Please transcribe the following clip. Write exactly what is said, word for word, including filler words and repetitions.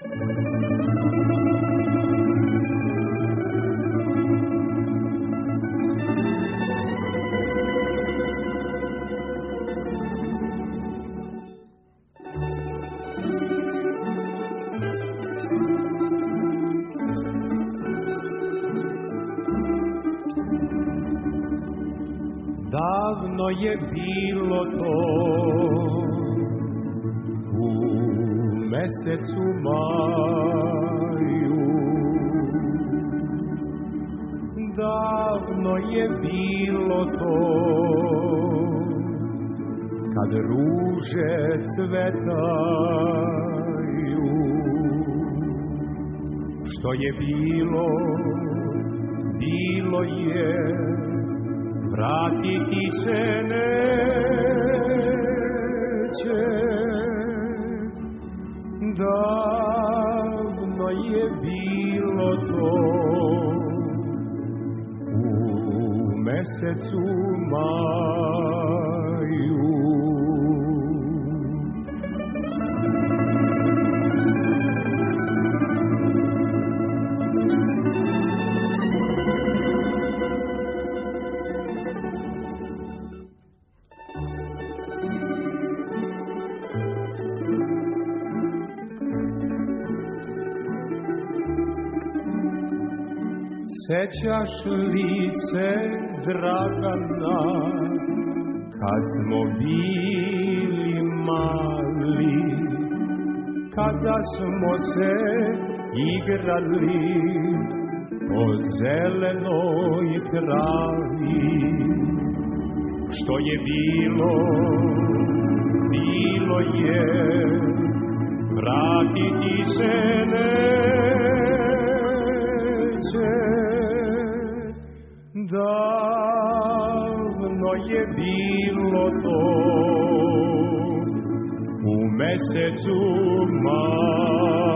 Davno je bilo to u mesecu maju, davno je bilo to kad ruže cvetaju, što je bilo, bilo je, vratiti se neće. Davno je bilo to u mesecu maju. Sećaš li se, Dragana, kad smo bili mali, kada smo se igrali po zelenoj travi? Što je bilo, bilo je, vratiti se neće. Davno je bilo to u mesecu maju.